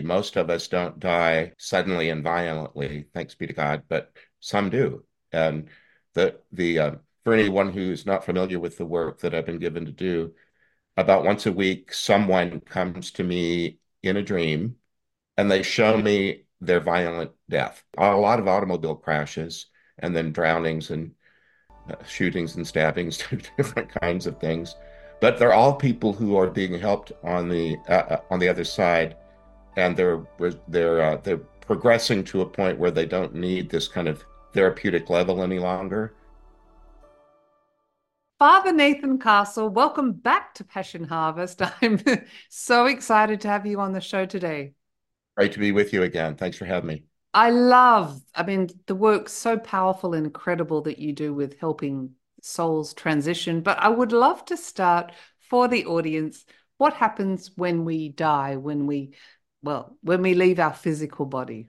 Most of us don't die suddenly and violently, thanks be to God, but some do. And the for anyone who's not familiar with the work that I've been given to do, about once a week, someone comes to me in a dream and they show me their violent death. A lot of automobile crashes and then drownings and shootings and stabbings, different kinds of things. But they're all people who are being helped on the other side, and they're progressing to a point where they don't need this kind of therapeutic level any longer. Father Nathan Castle, welcome back to Passion Harvest. I'm so excited to have you on the show today. Great to be with you again. Thanks for having me. The work so powerful and incredible that you do with helping souls transition. But I would love to start for the audience. What happens when we die, when we leave our physical body?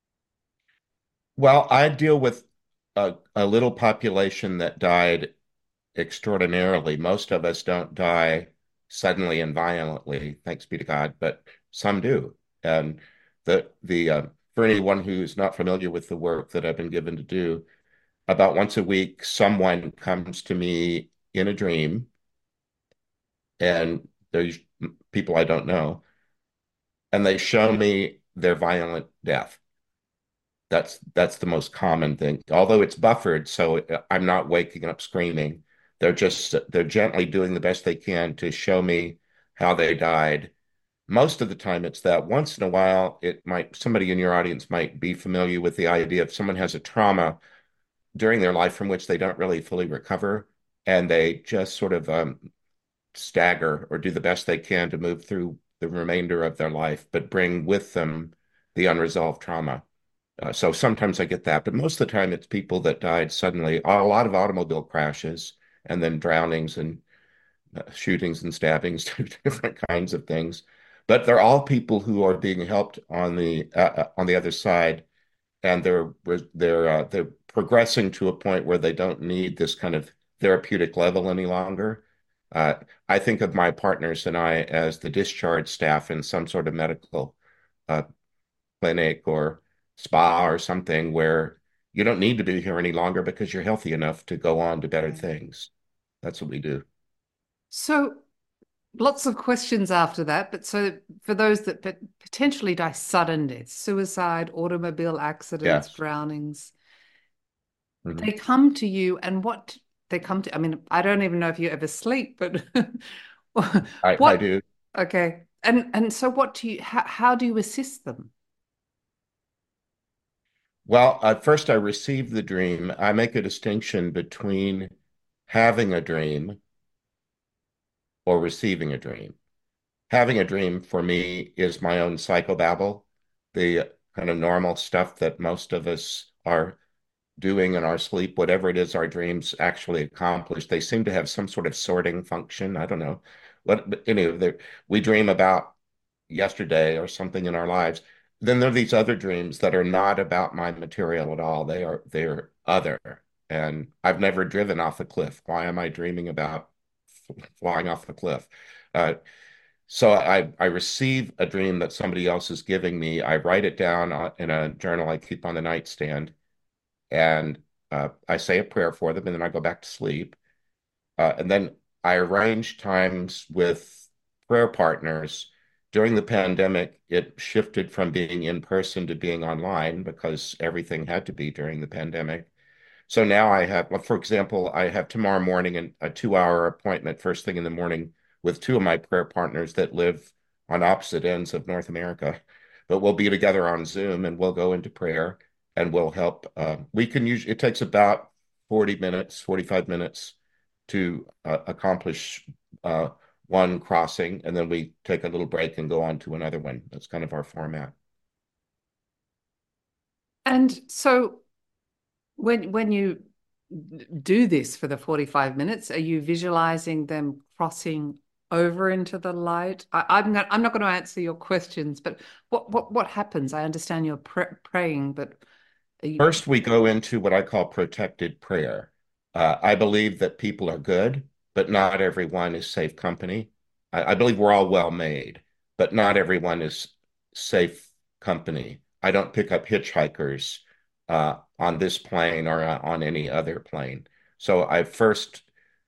Well, I deal with a little population that died extraordinarily. Most of us don't die suddenly and violently, thanks be to God, but some do. And the for anyone who's not familiar with the work that I've been given to do, about once a week, someone comes to me in a dream, and there's people I don't know, and they show me their violent death. That's the most common thing. Although it's buffered, so I'm not waking up screaming. They're gently doing the best they can to show me how they died. Most of the time it's that. Once in a while, it might somebody in your audience might be familiar with the idea if someone has a trauma during their life from which they don't really fully recover, and they just sort of stagger or do the best they can to move through the remainder of their life, but bring with them the unresolved trauma. So sometimes I get that, but most of the time it's people that died suddenly. A lot of automobile crashes and then drownings and shootings and stabbings, different kinds of things. But they're all people who are being helped on the other side, and they're progressing to a point where they don't need this kind of therapeutic level any longer. Uh, I think of my partners and I as the discharge staff in some sort of medical uh, clinic or spa or something where you don't need to be here any longer because you're healthy enough to go on to better things. That's what we do. So lots of questions after that, but so for those that potentially die sudden deaths, suicide, automobile accidents, Yes. drownings, Mhm. they come to you and what they come to, I mean, I don't even know if you ever sleep, but I what, do. okay. And so what do you, how do you assist them? Well, at first I receive the dream. I make a distinction between having a dream or receiving a dream. Having a dream for me is my own psychobabble, the kind of normal stuff that most of us are doing in our sleep, whatever it is our dreams actually accomplish. They seem to have some sort of sorting function. I don't know what, but anyway, we dream about yesterday or something in our lives. Then there are these other dreams that are not about my material at all. They're other. And I've never driven off a cliff. Why am I dreaming about flying off a cliff? Uh, so I receive a dream that somebody else is giving me. I write it down in a journal I keep on the nightstand, and I say a prayer for them, and then I go back to sleep. And then I arrange times with prayer partners. During the pandemic, it shifted from being in person to being online because everything had to be during the pandemic. So now I have, well, for example, I have tomorrow morning a 2 hour appointment first thing in the morning with two of my prayer partners that live on opposite ends of North America. But we'll be together on Zoom and we'll go into prayer and we'll help. We can use it takes about 40 minutes, 45 minutes to accomplish one crossing, and then we take a little break and go on to another one. That's kind of our format. And so when you do this for the 45 minutes, are you visualizing them crossing over into the light? I'm not going to answer your questions, but what happens? I understand you're praying, but are you First, we go into what I call protected prayer. I believe that people are good, but not everyone is safe company. I believe we're all well made, but not everyone is safe company. I don't pick up hitchhikers on this plane or on any other plane. So I first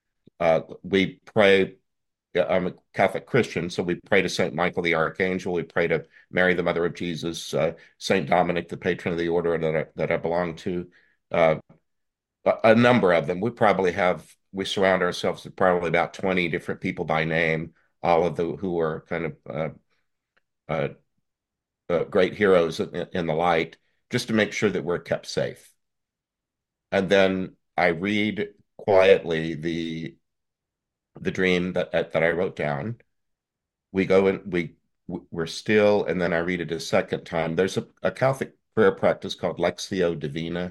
we pray. I'm a Catholic Christian, so we pray to Saint Michael the Archangel. We pray to Mary, the Mother of Jesus, Saint Dominic, the patron of the order that I belong to. Uh, a number of them. We surround ourselves with probably about 20 different people by name, all of the who are kind of uh, great heroes in the light, just to make sure that we're kept safe. And then I read quietly the dream that I wrote down. We go and we're still, and then I read it a second time. There's a Catholic prayer practice called Lectio Divina.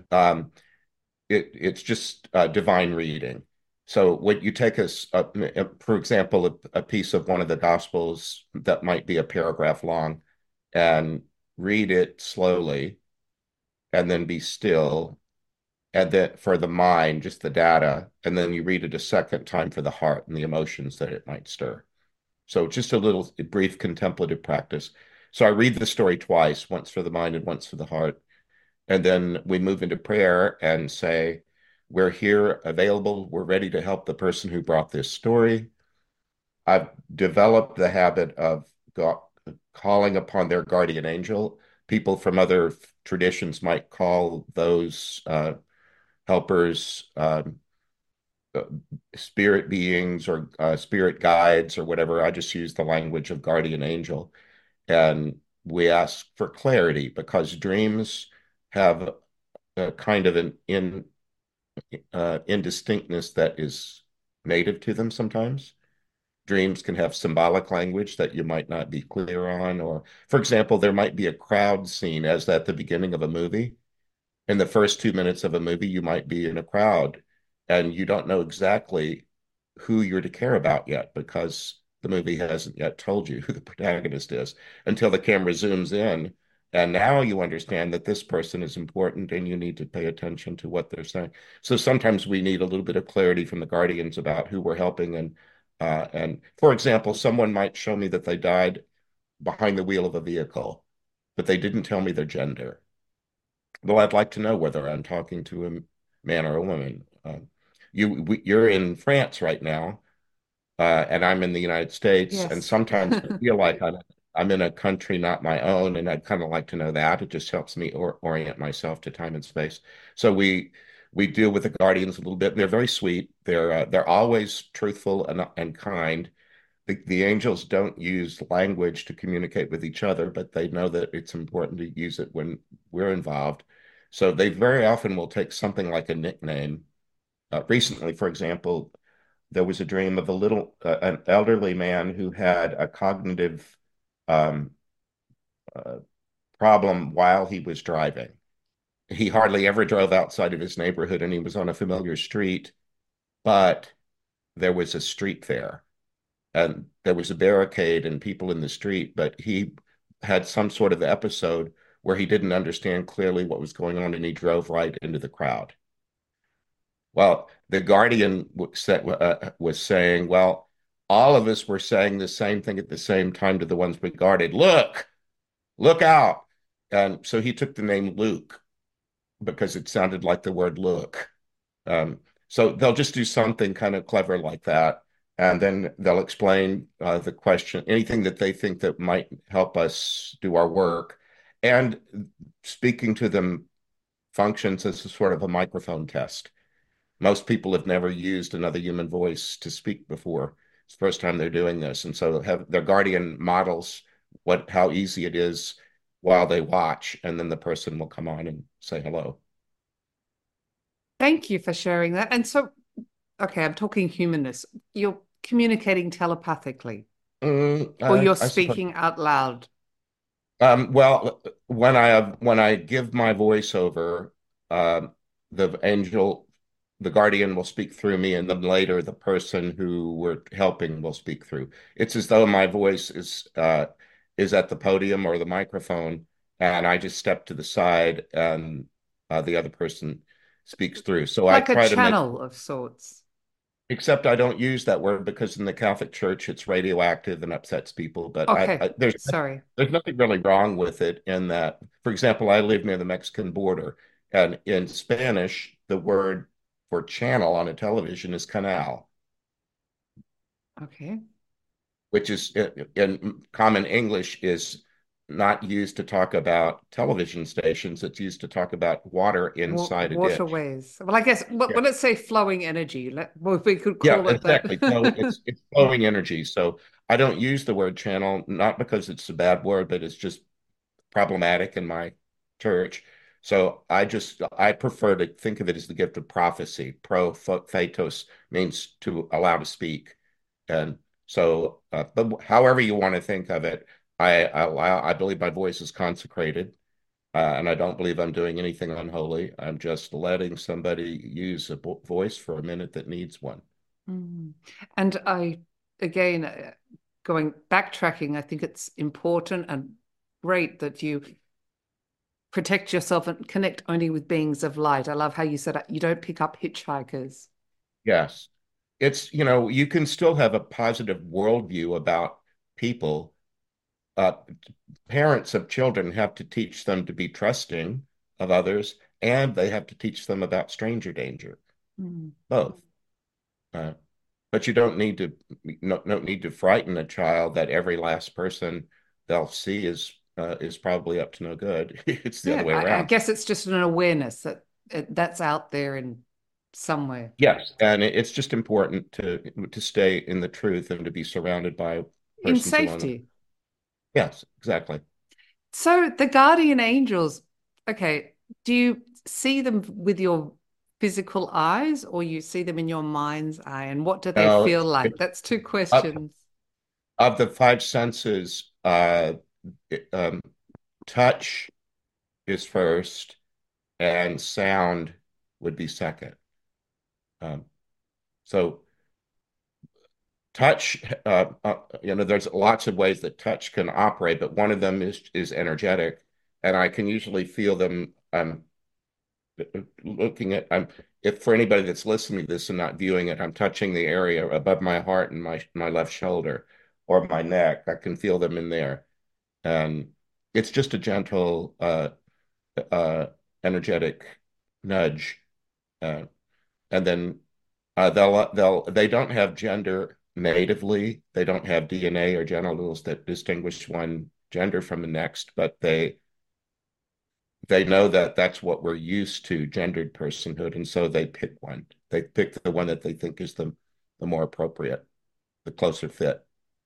It's just divine reading. So when you take for example, a piece of one of the Gospels that might be a paragraph long, and read it slowly, and then be still, and then for the mind, just the data, and then you read it a second time for the heart and the emotions that it might stir. So just a little brief contemplative practice. So I read the story twice, once for the mind and once for the heart. And then we move into prayer and say, we're here available. We're ready to help the person who brought this story. I've developed the habit of calling upon their guardian angel. People from other traditions might call those helpers uh, spirit beings or spirit guides or whatever. I just use the language of guardian angel. And we ask for clarity because dreams have a kind of an indistinctness that is native to them sometimes. Dreams can have symbolic language that you might not be clear on. Or, for example, there might be a crowd scene as at the beginning of a movie. In the first 2 minutes of a movie, you might be in a crowd and you don't know exactly who you're to care about yet because the movie hasn't yet told you who the protagonist is until the camera zooms in. And now you understand that this person is important and you need to pay attention to what they're saying. So sometimes we need a little bit of clarity from the guardians about who we're helping. And for example, someone might show me that they died behind the wheel of a vehicle, but they didn't tell me their gender. Well, I'd like to know whether I'm talking to a man or a woman. You're in France right now, and I'm in the United States, and Yes. sometimes I feel like I'm in a country not my own, and I'd kind of like to know that. It just helps me orient myself to time and space. So we deal with the guardians a little bit, and they're very sweet. They're always truthful and kind. The angels don't use language to communicate with each other, but they know that it's important to use it when we're involved. So they very often will take something like a nickname. Recently, for example, there was a dream of an elderly man who had a cognitive um, uh, problem while he was driving. He hardly ever drove outside of his neighborhood and he was on a familiar street, but there was a street there and there was a barricade and people in the street, but he had some sort of episode where he didn't understand clearly what was going on and he drove right into the crowd. Well, the Guardian was saying, well, all of us were saying the same thing at the same time to the ones we guarded. Look out. And so he took the name Luke because it sounded like the word look. Um, so they'll just do something kind of clever like that. And then they'll explain the question, anything that they think that might help us do our work. And speaking to them functions as a sort of a microphone test. Most people have never used another human voice to speak before. It's the first time they're doing this. And so have their guardian models how easy it is while they watch, and then the person will come on and say hello. Thank you for sharing that. And so, okay, I'm talking humanness. You're communicating telepathically, or you're I suppose. speaking out loud. Well, when I give my voiceover, the angel, the guardian will speak through me, and then later the person who we're helping will speak through. It's as though my voice is at the podium or the microphone, and I just step to the side, and the other person speaks through. So I Like a try to make channel of sorts. except I don't use that word because in the Catholic Church it's radioactive and upsets people. But Okay, sorry. there's nothing really wrong with it in that. For example, I live near the Mexican border, and in Spanish, the word for channel on a television is canal, Okay. which is in common English is not used to talk about television stations. It's used to talk about water inside a ditch. Waterways. Well, I guess, well, let's say flowing energy. Well, we could Yeah, call it exactly. So that. it's flowing energy. So I don't use the word channel, not because it's a bad word, but it's just problematic in my church. So I prefer to think of it as the gift of prophecy. Prophetos means to allow to speak. And so, but however you want to think of it, I believe my voice is consecrated. And I don't believe I'm doing anything unholy. I'm just letting somebody use a voice for a minute that needs one. Mm. And again, going backtracking, I think it's important and great that you protect yourself and connect only with beings of light. I love how you said you don't pick up hitchhikers. Yes. It's, you can still have a positive worldview about people. Uh, Parents of children have to teach them to be trusting of others, and they have to teach them about stranger danger, Mm. both. Uh, but you don't need to no need to frighten a child that every last person they'll see is probably up to no good. It's the other Yeah, way I around. guess it's just an awareness that that's out there in somewhere. Yes, and it's just important to stay in the truth and to be surrounded by In persons who want to. safety. Yes, exactly. So the guardian angels, okay, do you see them with your physical eyes or you see them in your mind's eye? And what do they Now, feel like? it's That's two up questions. of the five senses. It- touch is first, and sound would be second. Um, so touch, there's lots of ways that touch can operate, but one of them is energetic, and I can usually feel them. Looking at if for anybody that's listening to this and not viewing it, I'm touching the area above my heart and my left shoulder or my neck. I can feel them in there, and it's just a gentle, uh, energetic nudge, uh, and then they don't have gender natively. They don't have DNA or genitals that distinguish one gender from the next, but they know that that's what we're used to, gendered personhood, and so they pick one. They pick the one that they think is the more appropriate, the closer fit.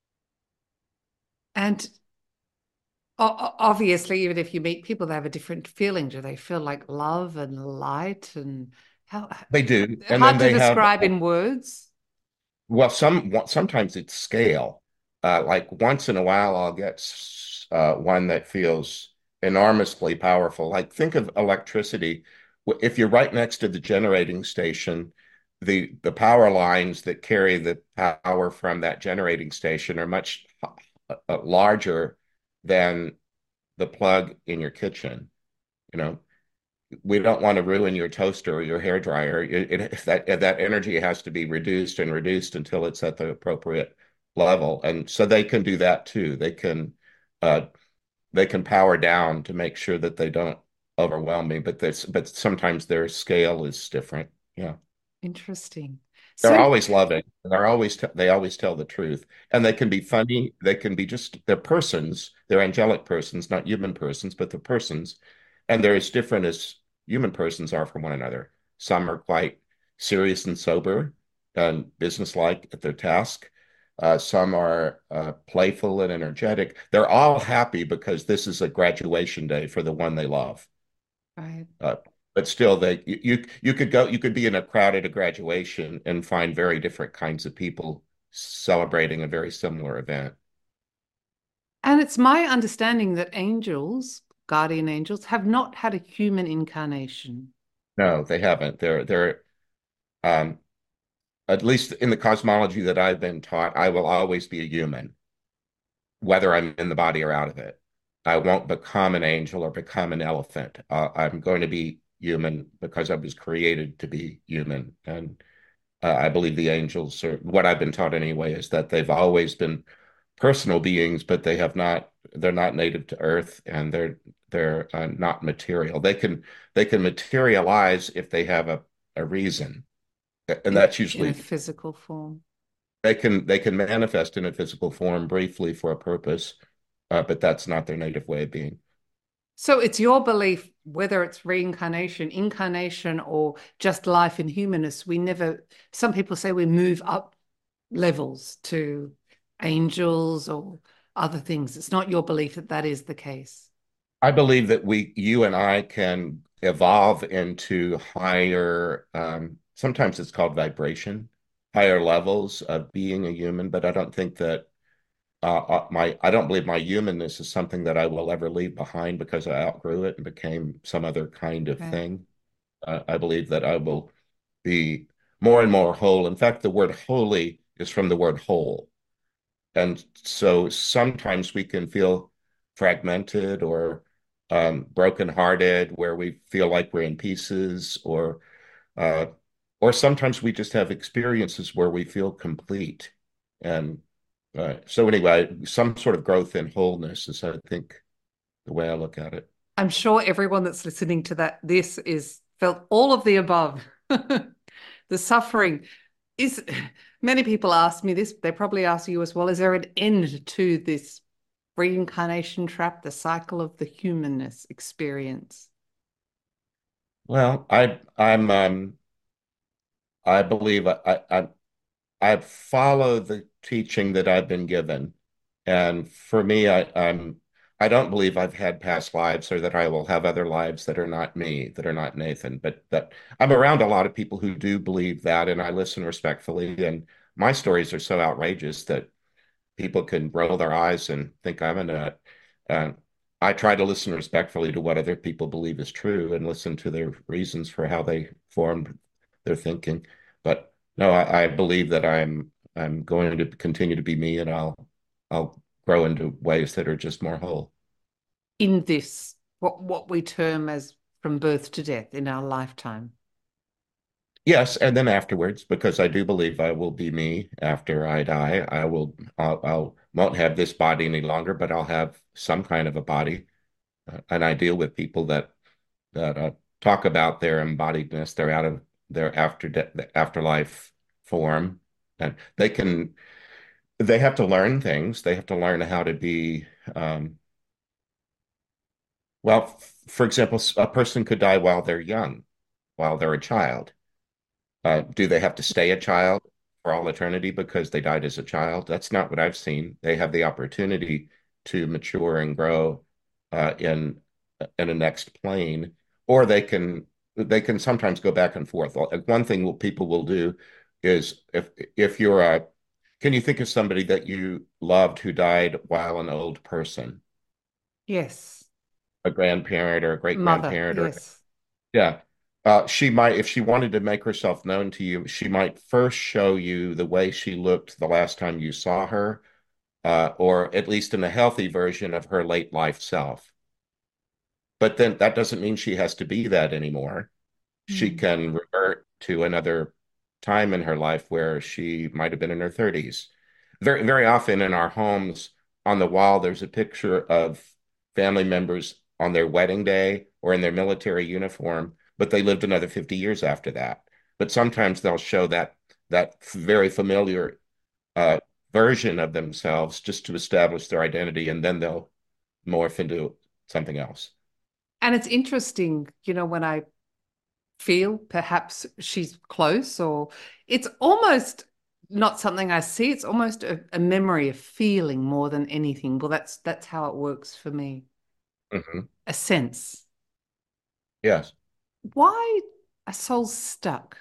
And obviously, even if you meet people, they have a different feeling. Do they feel like love and light and how They do, and hard then to they have describe in words? well, sometimes it's scale. Like once in a while, I'll get one that feels enormously powerful. Like think of electricity. If you're right next to the generating station, the power lines that carry the power from that generating station are much larger than the plug in your kitchen. You know, we don't want to ruin your toaster or your hair dryer. That energy has to be reduced and reduced until it's at the appropriate level. And so they can do that too. Uh, they can power down to make sure that they don't overwhelm me. But sometimes their scale is different. Yeah. Interesting. They're So, always loving. They always tell the truth. And they can be funny. They can be they're persons. They're angelic persons, not human persons, but they're persons. And they're as different as human persons are from one another. Some are quite serious and sober and businesslike at their task. Some are playful and energetic. They're all happy because this is a graduation day for the one they love. right. Uh, but still, you could be in a crowd at a graduation and find very different kinds of people celebrating a very similar event. And it's my understanding that angels, guardian angels, have not had a human incarnation. No, they haven't. They're um, at least in the cosmology that I've been taught, I will always be a human, whether I'm in the body or out of it. I won't become an angel or become an elephant. I'm going to be human because I was created to be human, and I believe the angels are what I've been taught anyway, is that they've always been personal beings, but they're not native to Earth, and they're not material. They can materialize if they have a reason, and that's in a usually physical form. they can manifest in a physical form briefly for a purpose, but that's not their native way of being. So it's your belief, whether it's reincarnation, incarnation, or just life in humanness, some people say we move up levels to angels or other things. It's not your belief that that is the case. I believe that you and I can evolve into higher, sometimes it's called vibration, higher levels of being a human, but I don't think that I don't believe my humanness is something that I will ever leave behind because I outgrew it and became some other kind of Okay. thing. I believe that I will be more and more whole. In fact, the word holy is from the word whole. And so sometimes we can feel fragmented or brokenhearted, where we feel like we're in pieces, uh, or sometimes we just have experiences where we feel complete. And so anyway, some sort of growth in wholeness is, I think, the way I look at it. I'm sure everyone that's listening to this is felt all of the above. The suffering is, many people ask me this, they probably ask you as well, is there an end to this reincarnation trap, the cycle of the humanness experience? Well, I believe I follow the teaching that I've been given. And for me, I don't believe I've had past lives or that I will have other lives that are not me, that are not Nathan. But that I'm around a lot of people who do believe that, and I listen respectfully. And my stories are so outrageous that people can roll their eyes and think I'm a nut. Uh, I try to listen respectfully to what other people believe is true and listen to their reasons for how they formed their thinking. But no, I believe that I'm going to continue to be me, and I'll grow into ways that are just more whole. In this, what we term as from birth to death in our lifetime. Yes, and then afterwards, because I do believe I will be me after I die. I'll won't have this body any longer, but I'll have some kind of a body. And I deal with people that talk about their embodiedness, their out of their the afterlife form, and they have to learn things. They have to learn how to be well. For example, a person could die while they're young, while they're a child. Do they have to stay a child for all eternity because they died as a child? That's not what I've seen. They have the opportunity to mature and grow in a next plane, or they can sometimes go back and forth. One thing people will do is if you're a can you think of somebody that you loved who died while an old person, Yes. a grandparent or a great Mother, grandparent or yes. yeah. She might, if she wanted to make herself known to you, she might first show you the way she looked the last time you saw her, or at least in a healthy version of her late life self. But then that doesn't mean she has to be that anymore. She Mm. can revert to another time in her life where she might have been in her 30s. Very, very often in our homes, on the wall, there's a picture of family members on their wedding day or in their military uniform, but they lived another 50 years after that. But sometimes they'll show that very familiar uh, version of themselves just to establish their identity, and then they'll morph into something else. And it's interesting, when I feel perhaps she's close, or it's almost not something I see. It's almost a memory, a feeling more than anything. Well, that's how it works for me. Mhm. A sense. Yes. Why are souls stuck?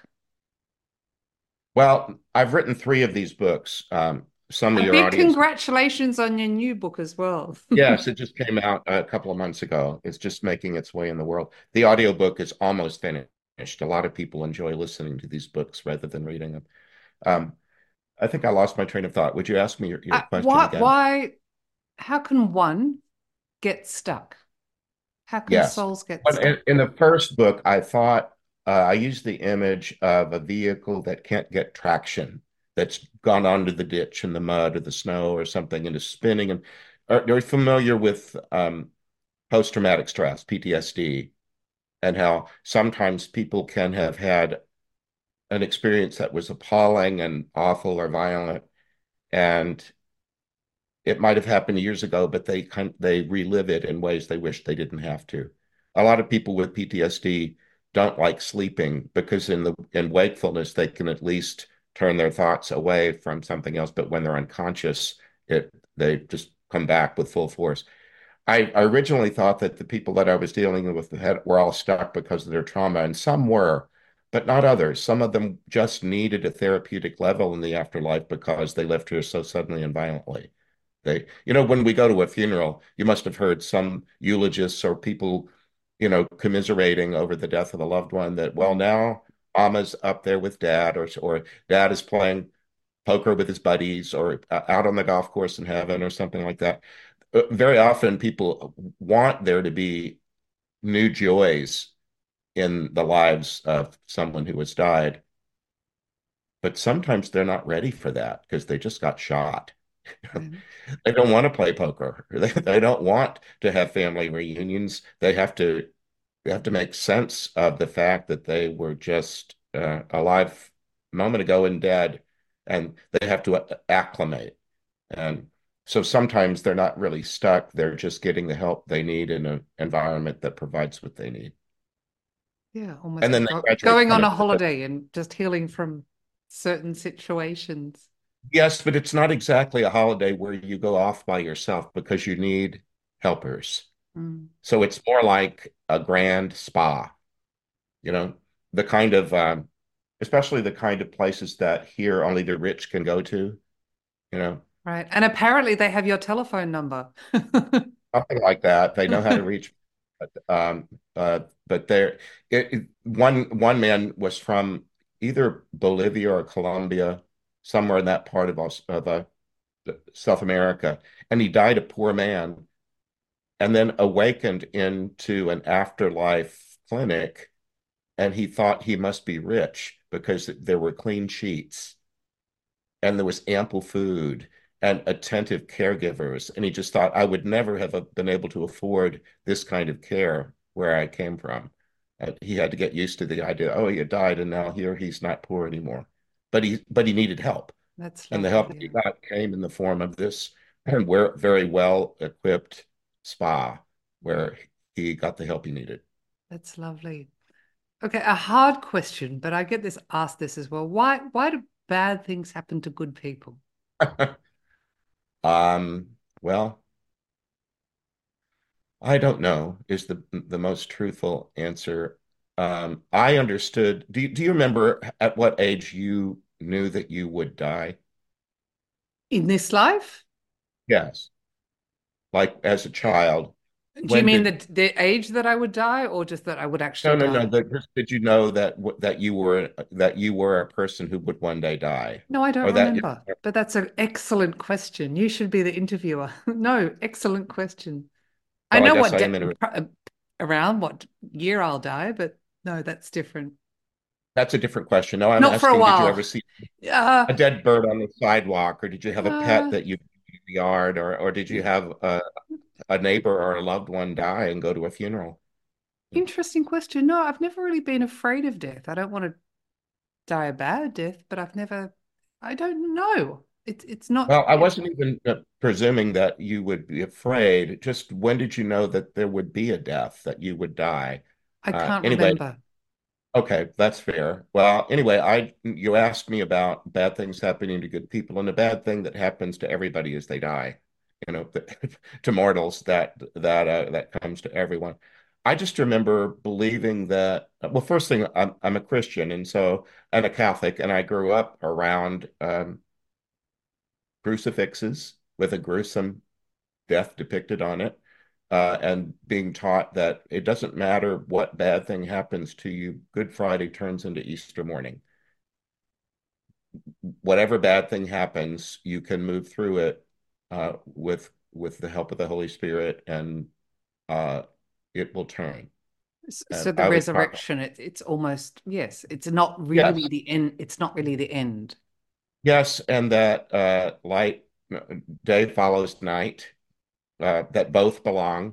Well, I've written three of these books. Some of A your big audience, congratulations on your new book as well. yes, it just came out a couple of months ago. It's just making its way in the world. The audiobook is almost finished. A lot of people enjoy listening to these books rather than reading them. Um, I think I lost my train of thought. Would you ask me your question again? How can one get stuck? How can Yes. souls get But stuck? in the first book, I thought I use the image of a vehicle that can't get traction, that's gone onto the ditch in the mud or the snow or something and is spinning. And are you familiar with post-traumatic stress, PTSD, and how sometimes people can have had an experience that was appalling and awful or violent, and it might have happened years ago, but they relive it in ways they wish they didn't have to. A lot of people with PTSD don't like sleeping because in wakefulness they can at least turn their thoughts away from something else, but when they're unconscious, they just come back with full force. I originally thought that the people that I was dealing with were all stuck because of their trauma, and some were, but not others. Some of them just needed a therapeutic level in the afterlife because they left here so suddenly and violently. When we go to a funeral, you must have heard some eulogists or people, commiserating over the death of a loved one that, well, now Mama's up there with Dad, or Dad is playing poker with his buddies, or out on the golf course in heaven, or something like that. Very often people want there to be new joys in the lives of someone who has died, but sometimes they're not ready for that because they just got shot. Right. They don't want to play poker. They don't want to have family reunions. They have to make sense of the fact that they were just alive a moment ago and dead, and they have to acclimate. And so sometimes they're not really stuck. They're just getting the help they need in an environment that provides what they need. Yeah, almost And then like they graduate going from on a it. holiday and just healing from certain situations. Yes, but it's not exactly a holiday where you go off by yourself because you need helpers. Mm. So it's more like a grand spa, you know, the kind of, especially the kind of places that here only the rich can go to, you know, Right. And apparently they have your telephone number. something like that. They know how to reach. But, but one man was from either Bolivia or Colombia, somewhere in that part of South America, and he died a poor man, and then awakened into an afterlife clinic, and he thought he must be rich because there were clean sheets and there was ample food and attentive caregivers. And he just thought, I would never have been able to afford this kind of care where I came from. And he had to get used to the idea, oh, he had died and now here he's not poor anymore. But he needed help. That's And the lovely. help he Yeah. got came in the form of this and very well equipped spa where he got the help he needed. That's lovely. Okay, a hard question, but I get this asked this as well. Why do bad things happen to good people? Well, I don't know is the most truthful answer. I understood. Do you remember at what age you knew that you would die? In this life? Yes. Like as a child. Do you When mean did the age that I would die or just that I would actually No, no, no. die? Did you know that you were a person who would one day die? No, I don't Or that remember. But that's an excellent question. You should be the interviewer. No, excellent question. I well, I know guess what I am in a around what year I'll die, but no, that's different. that's a different question. No, I'm Not for a asking, did you ever while. see Uh, a dead bird on the sidewalk, or did you have a pet uh, that you in the yard, or did you have a neighbor or a loved one die and go to a funeral? Interesting question. No, I've never really been afraid of death. I don't want to die a bad death, but I don't know. It's not, Well, I wasn't even presuming that you would be afraid. Just when did you know that there would be a death, that you would die? I can't Anyway, remember. okay, that's fair. Well, anyway, you asked me about bad things happening to good people, and the bad thing that happens to everybody is they die. To mortals, that comes to everyone. I just remember believing that. Well, first thing, I'm a Christian, and a Catholic, and I grew up around crucifixes with a gruesome death depicted on it, and being taught that it doesn't matter what bad thing happens to you, Good Friday turns into Easter morning. Whatever bad thing happens, you can move through it with the help of the Holy Spirit, and it will turn. So the I would probably, resurrection, it's almost, yes, it's not really yes, the end. It's not really the end. yes, and that light day follows night, that both belong.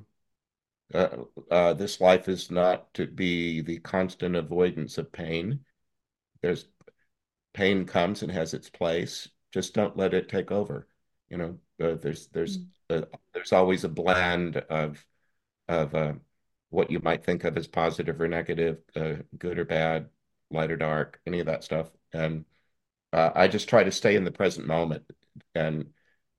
This life is not to be the constant avoidance of pain. There's pain comes and has its place. Just don't let it take over. You know, Mm. there's always a blend of what you might think of as positive or negative, good or bad, light or dark, any of that stuff. And I just try to stay in the present moment. And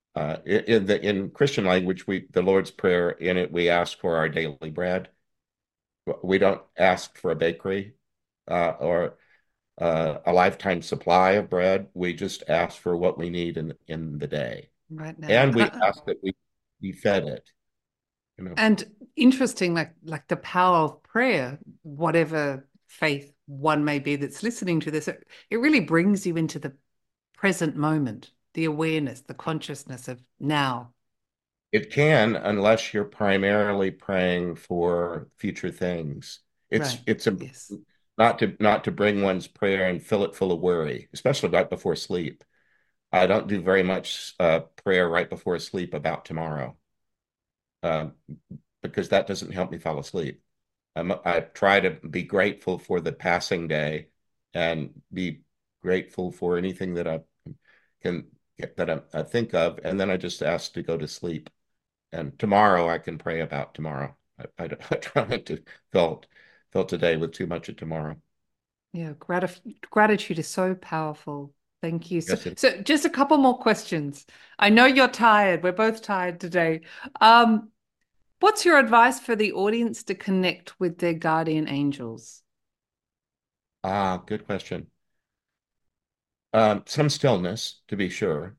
in Christian language, we the Lord's Prayer, in it we ask for our daily bread. We don't ask for a bakery or a lifetime supply of bread. We just ask for what we need in the day, Right now. and we ask that we be fed it. You know, And interesting, like the power of prayer, whatever faith one may be that's listening to this, it really brings you into the present moment, the awareness, the consciousness of now. it can, unless you're primarily praying for future things. Right. It's Yes. not to bring one's prayer and fill it full of worry, especially right before sleep. I don't do very much prayer right before sleep about tomorrow, uh, because that doesn't help me fall asleep. I try to be grateful for the passing day and be grateful for anything that I can I think of, and then I just ask to go to sleep. And tomorrow I can pray about tomorrow. I try not to fill today with too much of tomorrow. Yeah. Gratitude is so powerful. Thank you. So, Yes, it, so just a couple more questions. I know you're tired. We're both tired today. Um, what's your advice for the audience to connect with their guardian angels? good question. Some stillness, to be sure.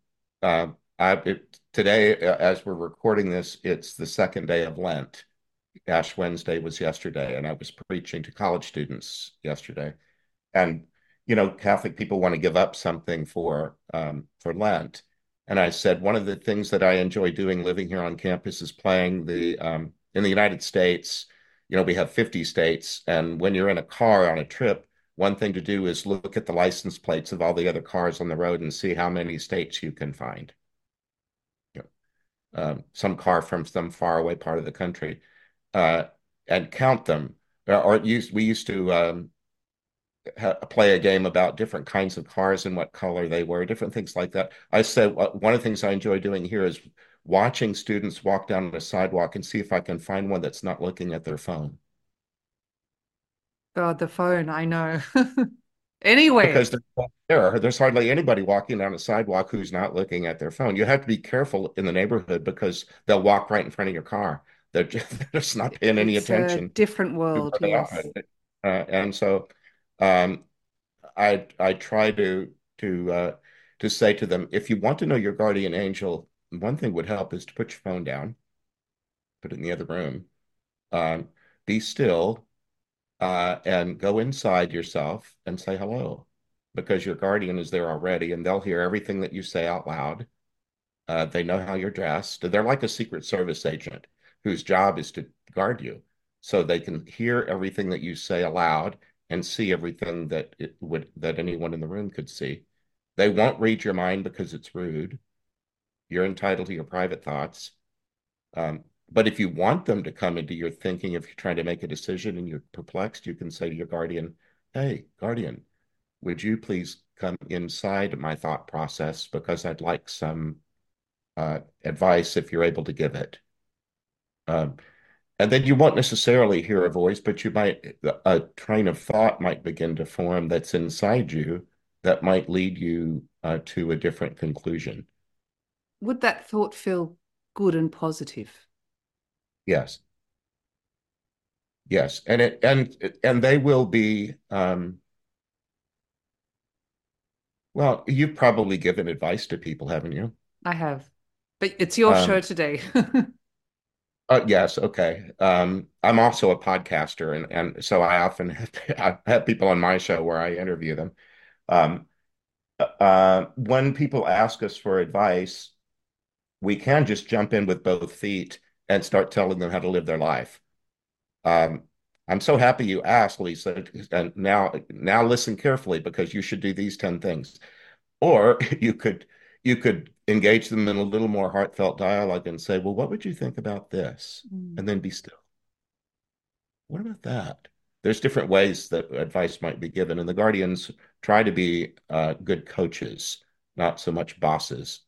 Today, as we're recording this, it's the second day of Lent. Ash Wednesday was yesterday, and I was preaching to college students yesterday. And Catholic people want to give up something for Lent. And I said one of the things that I enjoy doing living here on campus is playing the in the United States. We have 50 states, and when you're in a car on a trip, one thing to do is look at the license plates of all the other cars on the road and see how many states you can find. You some car from some faraway part of the country, uh, and count them. We used to play a game about different kinds of cars and what color they were, different things like that. I said one of the things I enjoy doing here is watching students walk down the sidewalk and see if I can find one that's not looking at their phone. God, the phone, I know. Anywhere. Because there's hardly anybody walking down the sidewalk who's not looking at their phone. You have to be careful in the neighborhood because they'll walk right in front of your car. They're just not paying any It's a attention different to world, where they are. yes. And so um, I try to say to them, if you want to know your guardian angel, one thing would help is to put your phone down, put it in the other room, um, be still, and go inside yourself and say hello, because your guardian is there already, and they'll hear everything that you say out loud. They know how you're dressed. They're like a Secret Service agent whose job is to guard you, so they can hear everything that you say aloud and see everything that anyone in the room could see. They won't read your mind because it's rude. You're entitled to your private thoughts. But if you want them to come into your thinking, if you're trying to make a decision and you're perplexed, you can say to your guardian, "Hey, guardian, would you please come inside my thought process because I'd like some advice if you're able to give it." Um, and then you won't necessarily hear a voice, but a train of thought might begin to form that's inside you that might lead you to a different conclusion. Would that thought feel good and positive? Yes, yes, and they will be. Well, you've probably given advice to people, haven't you? I have. But it's your show Um, today. yes, okay. I'm also a podcaster, and so I often I have people on my show where I interview them. Um, when people ask us for advice, we can just jump in with both feet and start telling them how to live their life. Um, I'm so happy you asked, Lisa. And now listen carefully because you should do these 10 things. Or you could engage them in a little more heartfelt dialogue and say, well, what would you think about this? Mm. And then be still. What about that? There's different ways that advice might be given, and the guardians try to be good coaches, not so much bosses.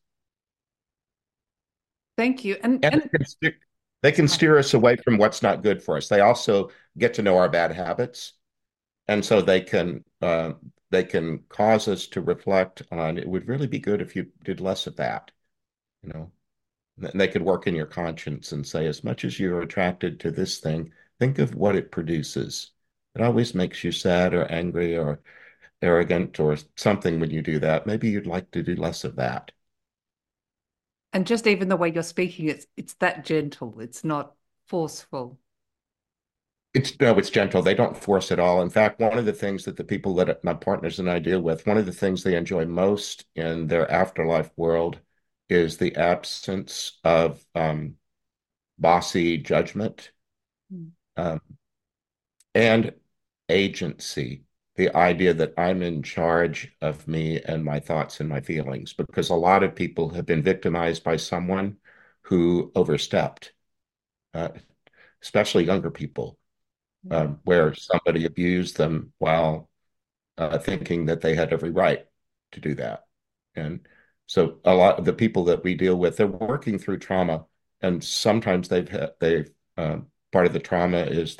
Thank you. And And and they can sorry. steer us away from what's not good for us. They also get to know our bad habits, and so they can cause us to reflect on it would really be good if you did less of that, you know. And they could work in your conscience and say, as much as you're attracted to this thing, think of what it produces. It always makes you sad or angry or arrogant or something when you do that. Maybe you'd like to do less of that. And just even the way you're speaking, it's that gentle. It's not forceful. It's no, it's gentle. They don't force it all. In fact, one of the things that the people that my partners and I deal with, one of the things they enjoy most in their afterlife world is the absence of bossy judgment. Mm. Um, and agency, the idea that I'm in charge of me and my thoughts and my feelings, because a lot of people have been victimized by someone who overstepped, uh, especially younger people, Yeah. where somebody abused them while thinking that they had every right to do that. And so a lot of the people that we deal with, they're working through trauma, and sometimes they've part of the trauma is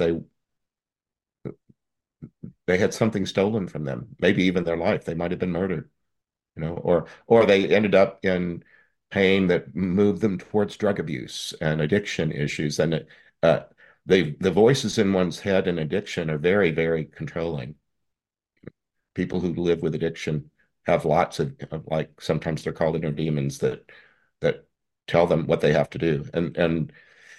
they had something stolen from them, maybe even their life. They might have been murdered, or they ended up in pain that moved them towards drug abuse and addiction issues. And uh, the voices in one's head and addiction are very, very controlling. People who live with addiction have lots of like sometimes they're called inner demons that tell them what they have to do. And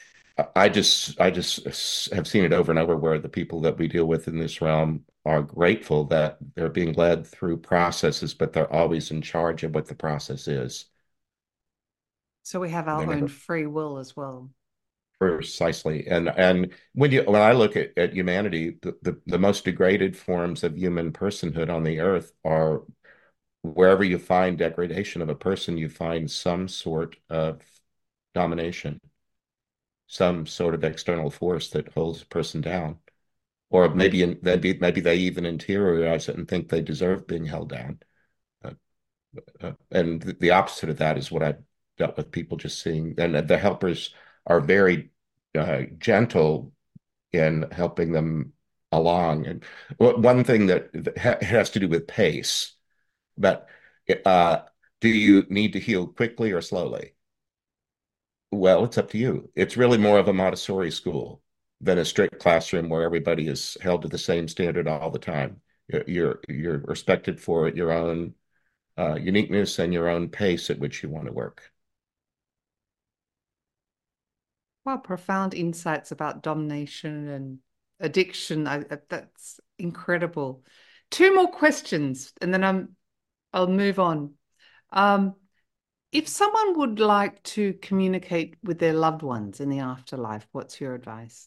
I just have seen it over and over where the people that we deal with in this realm are grateful that they're being led through processes, but they're always in charge of what the process is. So we have They're our own never free will as well. precisely. And when I look at humanity, the most degraded forms of human personhood on the earth are wherever you find degradation of a person, you find some sort of domination, some sort of external force that holds a person down. Or maybe they even interiorize it and think they deserve being held down. Uh, and the opposite of that is what I've dealt with people just seeing. And the helpers are very gentle in helping them along. And one thing that has to do with pace, but uh, do you need to heal quickly or slowly? Well, it's up to you. It's really more of a Montessori school than a strict classroom where everybody is held to the same standard all the time. You're respected for your own uniqueness and your own pace at which you want to work. Wow, profound insights about domination and addiction. That's incredible. Two more questions, and then I'll move on. Um, if someone would like to communicate with their loved ones in the afterlife, what's your advice?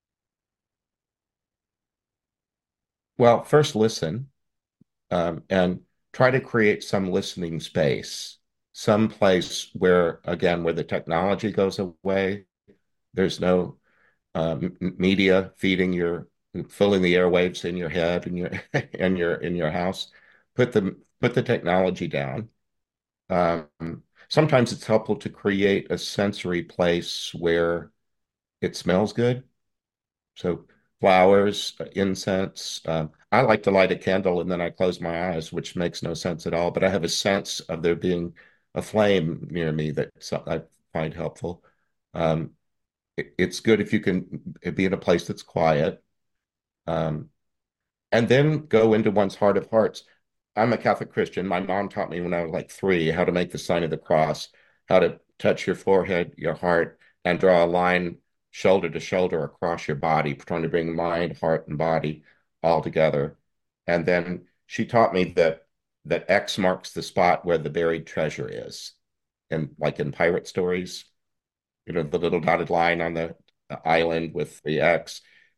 Well, first listen and try to create some listening space, some place where, again, where the technology goes away. There's no media feeding filling the airwaves in your head and your and in your house. Put the technology down. Sometimes it's helpful to create a sensory place where it smells good. So flowers, incense. I like to light a candle and then I close my eyes, which makes no sense at all. But I have a sense of there being a flame near me that I find helpful. Um, it's good if you can be in a place that's quiet. Um, and then go into one's heart of hearts. I'm a Catholic Christian. My mom taught me when I was like 3 how to make the sign of the cross, how to touch your forehead, your heart, and draw a line shoulder to shoulder across your body, trying to bring mind, heart, and body all together. And then she taught me that X marks the spot where the buried treasure is. And like in pirate stories, the little dotted line on the island with the X.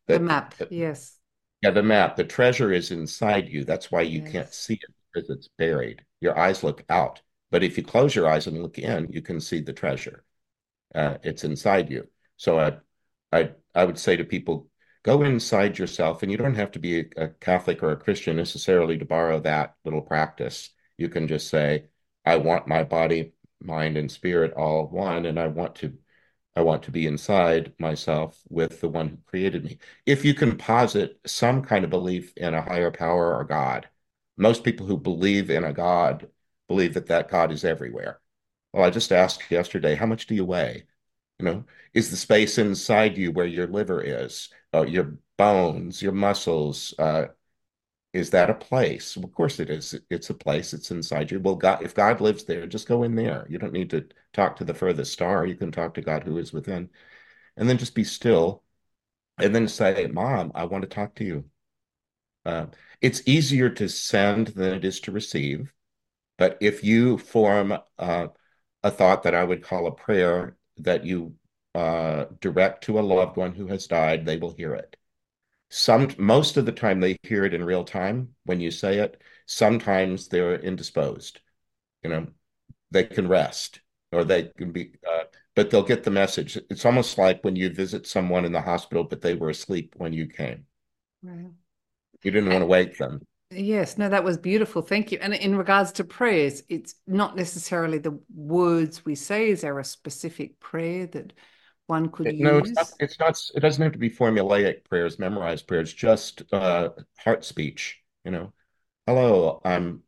The That map, yes. Yeah, the map, the treasure is inside you. That's why you can't Yes. see it because it's buried. Your eyes look out, but if you close your eyes and look in, you can see the treasure. It's inside you. So I would say to people, go inside yourself, and you don't have to be a Catholic or a Christian necessarily to borrow that little practice. You can just say, I want my body, mind, and spirit all one, and I want to be inside myself with the one who created me. If you can posit some kind of belief in a higher power or God, most people who believe in a God believe that that God is everywhere. Well, I just asked yesterday, how much do you weigh? Is the space inside you where your liver is, your bones, your muscles, is that a place? Of course it is. It's a place. It's inside you. Well, God, if God lives there, just go in there. You don't need to talk to the furthest star. You can talk to God who is within, and then just be still, and then say, "Mom, I want to talk to you." Uh, it's easier to send than it is to receive. But if you form a thought that I would call a prayer that you direct to a loved one who has died, they will hear it. Most of the time they hear it in real time when you say it. Sometimes they're indisposed. You know, they can rest or they can be, but they'll get the message. It's almost like when you visit someone in the hospital, but they were asleep when you came. Right. You didn't want to wake them. Yes, no, that was beautiful. Thank you. And in regards to prayers, it's not necessarily the words we say. Is there a specific prayer that one could No, it's not. use? It's not. It doesn't have to be formulaic prayers, memorized prayers. Just heart speech. Hello,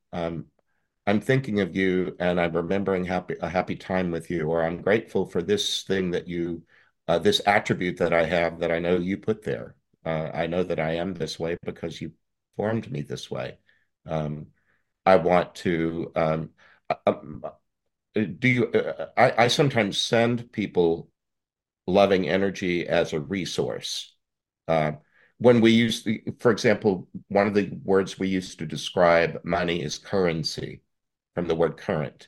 I'm thinking of you, and I'm remembering a happy time with you, or I'm grateful for this thing that this attribute that I have that I know you put there. I know that I am this way because you formed me this way. Um, I want to. Uh, um, do you? I sometimes send people loving energy as a resource. Uh, when we use, for example, one of the words we use to describe money is currency, from the word current,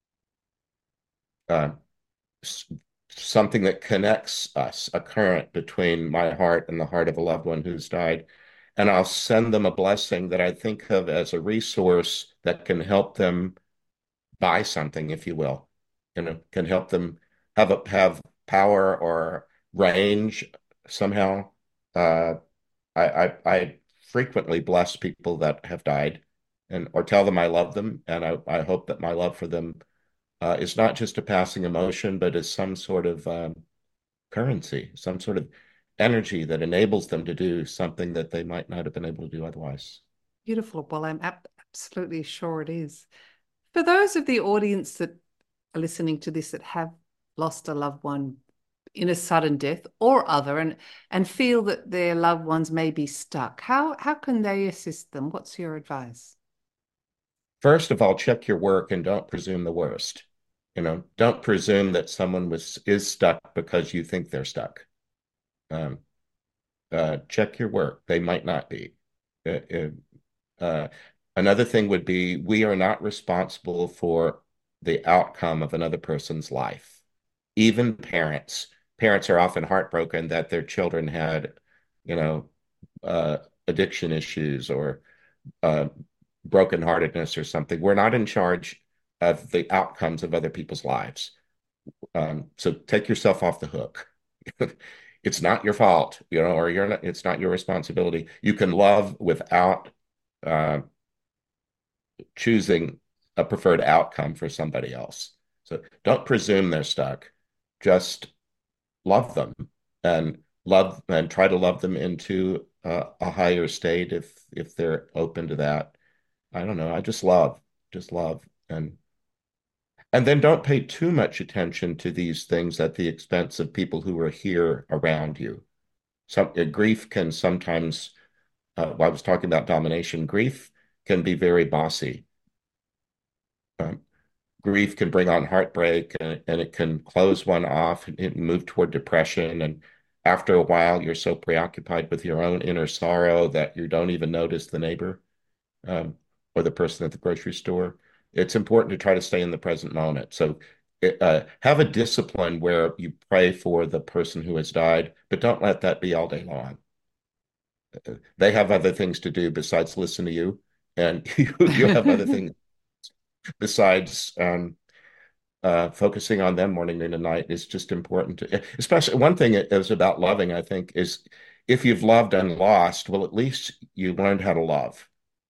uh, something that connects us, a current between my heart and the heart of a loved one who's died. And I'll send them a blessing that I think of as a resource that can help them buy something, if you will, can help them have power or range somehow. Uh, I frequently bless people that have died and or tell them I love them, and I hope that my love for them is not just a passing emotion, but is some sort of currency, some sort of energy that enables them to do something that they might not have been able to do otherwise. Beautiful. Well, I'm absolutely sure it is. For those of the audience that are listening to this that have lost a loved one in a sudden death or other and feel that their loved ones may be stuck, how can they assist them? What's your advice? First of all, check your work and don't presume the worst. Don't presume that someone is stuck because you think they're stuck. Um, check your work. They might not be. Uh, uh, uh, Another thing would be we are not responsible for the outcome of another person's life. Even parents are often heartbroken that their children had, you know, uh, addiction issues or uh, brokenheartedness or something. We're not in charge of the outcomes of other people's lives. So take yourself off the hook. It's not your fault, or it's not your responsibility. You can love without uh, choosing a preferred outcome for somebody else. So don't presume they're stuck. Just love them and try to love them into a higher state if they're open to that. I don't know. I just love, and then don't pay too much attention to these things at the expense of people who are here around you. Grief can sometimes, I was talking about domination, grief can be very bossy. Um, Grief can bring on heartbreak and it can close one off and move toward depression. And after a while, you're so preoccupied with your own inner sorrow that you don't even notice the neighbor um, or the person at the grocery store. It's important to try to stay in the present moment. So have a discipline where you pray for the person who has died, but don't let that be all day long. They have other things to do besides listen to you, and you have other things besides focusing on them morning, noon, and night is just important. Especially one thing is about loving, I think, is if you've loved and lost, well, at least you learned how to love.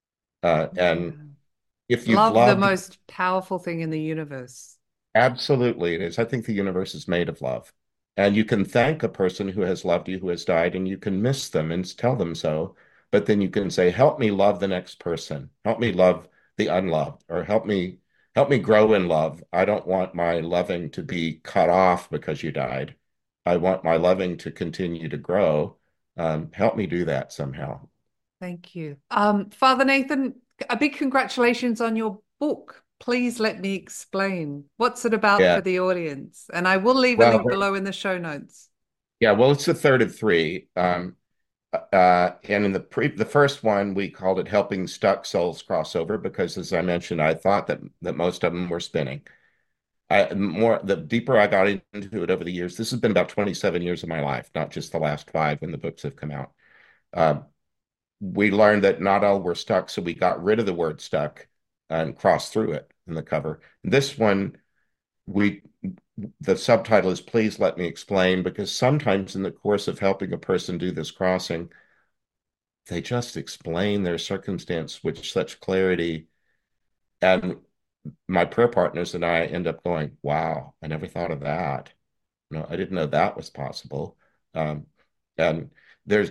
And Yeah. if you've Love, the loved, most powerful thing in the universe. absolutely it is. I think the universe is made of love. And you can thank a person who has loved you, who has died, and you can miss them and tell them so. But then you can say, help me love the next person. Help me love the unloved, or help me grow in love. I don't want my loving to be cut off because you died. I want my loving to continue to grow. Help me do that somehow. Thank you. Father Nathan, a big congratulations on your book. Please let me explain. What's it about for Yeah. the audience? And I will leave a Well, link below in the show notes. yeah, well, it's the third of three. And in the first one, we called it Helping Stuck Souls Crossover because, as I mentioned, I thought that most of them were spinning. The deeper I got into it over the years, this has been about 27 years of my life, not just the last five when the books have come out. Uh, we learned that not all were stuck, so we got rid of the word stuck and crossed through it in the cover. This one, we the subtitle is Please Let Me Explain, because sometimes in the course of helping a person do this crossing, they just explain their circumstance with such clarity. And my prayer partners and I end up going, wow, I never thought of that. No, I didn't know that was possible. Um, and there's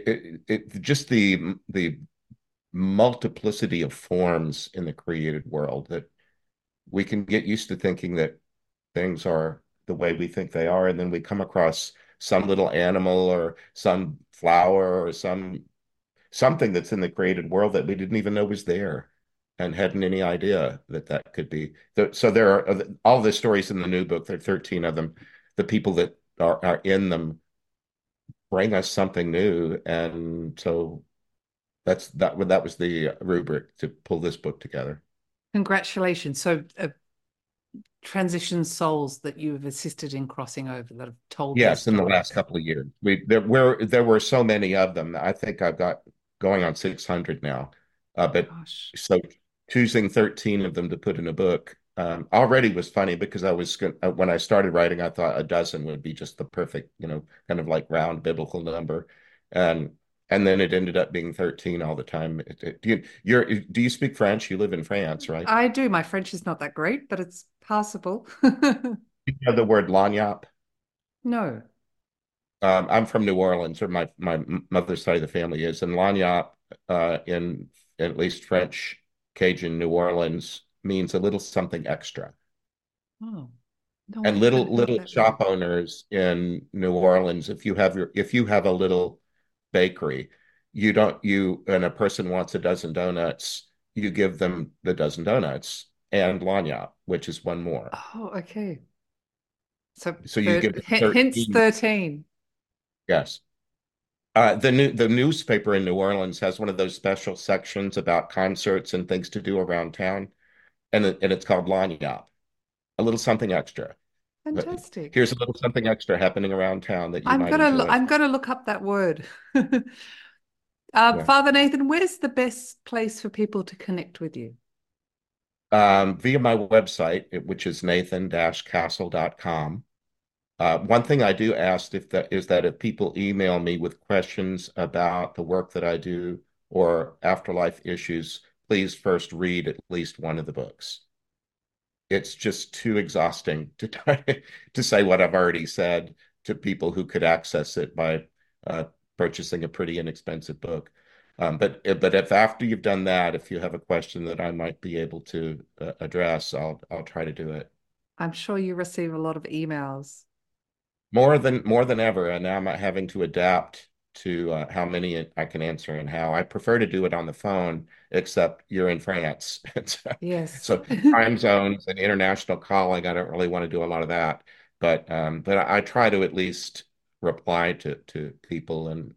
just the multiplicity of forms in the created world that we can get used to thinking that things are the way we think they are, and then we come across some little animal or some flower or something that's in the created world that we didn't even know was there and hadn't any idea that that could be. So there are all the stories in the new book, there are 13 of them. The people that are in them bring us something new. And so that was the rubric to pull this book together. Congratulations. So, transition souls that you have assisted in crossing over that have told their Yes, in the last stories. couple of years. There were so many of them. I think I've got going on 600 now. But Gosh. so choosing 13 of them to put in a book already was funny because when I started writing, I thought a dozen would be just the perfect, kind of like round biblical number. And and then it ended up being 13 all the time. Do you speak French? You live in France, right? I do. My French is not that great, but it's passable. You have the word lagniappe. No. I'm from New Orleans, or my mother's side of the family is, and lagniappe in at least French Cajun New Orleans means a little something extra. Oh, no, I And haven't heard little that word. shop owners in New Orleans, if you have a little bakery, you don't you and a person wants a dozen donuts, you give them the dozen donuts and lagniappe, which is one more. Oh, okay. So So you give them hence 13. 13. Yes. The newspaper in New Orleans has one of those special sections about concerts and things to do around town, and it's called Lagniappe, a little something extra. But Fantastic. here's a little something extra happening around town that you might enjoy. I'm gonna look up that word. Yeah. Father Nathan, where's the best place for people to connect with you? Via my website, which is nathan-castle.com. One thing I do ask is that if people email me with questions about the work that I do or afterlife issues, please first read at least one of the books. It's just too exhausting to try to say what I've already said to people who could access it by uh, purchasing a pretty inexpensive book. But if after you've done that, if you have a question that I might be able to address, I'll try to do it. I'm sure you receive a lot of emails. More than ever, and now I'm having to adapt to how many I can answer and how. I prefer to do it on the phone, except you're in France. Yes. So time zones and international calling, I don't really want to do a lot of that. But I try to at least reply to people and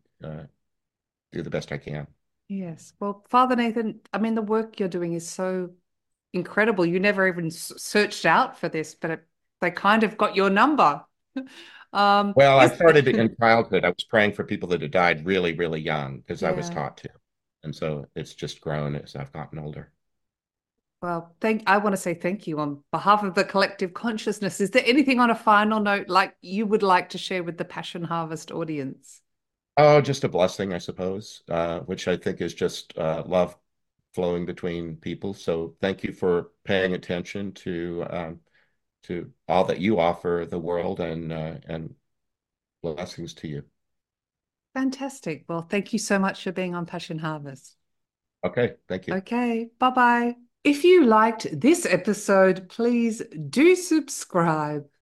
do the best I can. Yes. Well, Father Nathan, I mean, the work you're doing is so incredible. You never even searched out for this, but they kind of got your number. Well, I Is started in childhood. I was praying for people that had died really, really young because I was yeah. taught to. And so it's just grown as I've gotten older. Well, I want to say thank you on behalf of the collective consciousness. Is there anything on a final note like you would like to share with the Passion Harvest audience? Oh, just a blessing, I suppose, which I think is just love flowing between people. So thank you for paying attention to all that you offer the world and blessings to you. Fantastic. Well, thank you so much for being on Passion Harvest. Okay, thank you. Okay, bye-bye. If you liked this episode, please do subscribe.